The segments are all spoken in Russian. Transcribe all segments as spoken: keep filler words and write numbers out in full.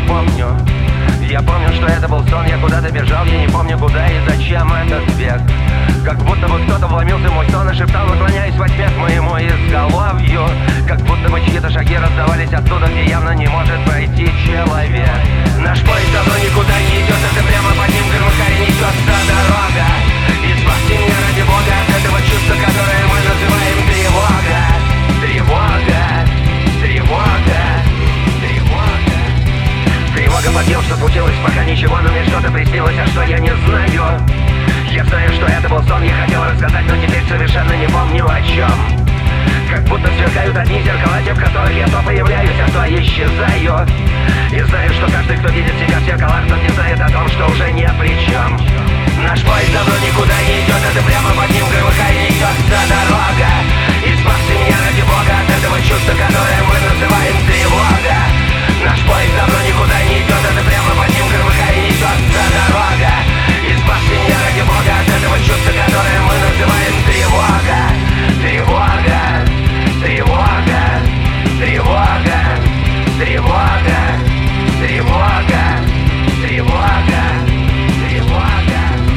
помню. Я помню, что это был сон, я куда-то бежал, я не помню куда и зачем этот бег. Как будто бы кто-то вломился в мой сон и шептал, наклоняясь во тьме к моему изголовью. Как будто бы чьи-то шаги раздавались оттуда, где явно не может пройти человек. Наш поезд давно никуда не идет, это прямо под ним громыхая несется дорога. Избавьте меня ради Бога от этого чувства, которое мы называем тревога. Тревога, тревога, тревога. Тревога под тем, что случилось, пока ничего, но мне что-то приснилось, а что я не знаю. Я знаю, что это был сон, я хотел рассказать, но теперь совершенно не помню о чем. Как будто сверкают одни зеркала, те, в которых я то появляюсь, а то исчезаю. И знаю, что каждый, кто видит себя в зеркалах, тот не знает о том, что уже не при чем. Наш поезд давно никуда не идет, это прямо под ним громыхая несется дорога. Избавьте меня ради Бога от этого чувства, которое мы называем тревога. Наш поезд давно никуда не идет, это прямо под ним громыхая несется дорога. Избавьте меня ради Бога от этого чувства, которое мы называем тревога. Тревога, тревога, тревога, тревога, тревога, тревога, тревога.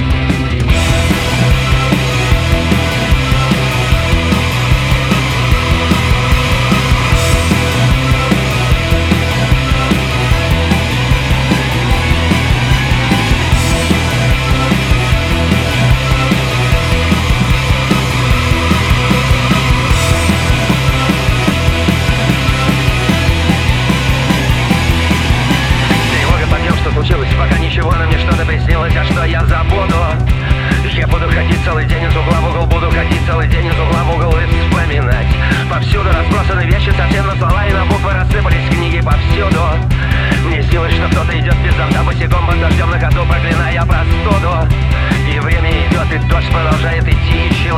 Случилось, пока ничего, но мне что-то приснилось, а что я забуду. Я буду ходить целый день из угла в угол, буду ходить целый день из угла в угол и вспоминать. Повсюду разбросаны вещи, совсем на слова и на буквы рассыпались книги повсюду. Мне снилось, что кто-то идет без зонта босиком под дождем на ходу, проклиная простуду. И время идет, и дождь продолжает идти, и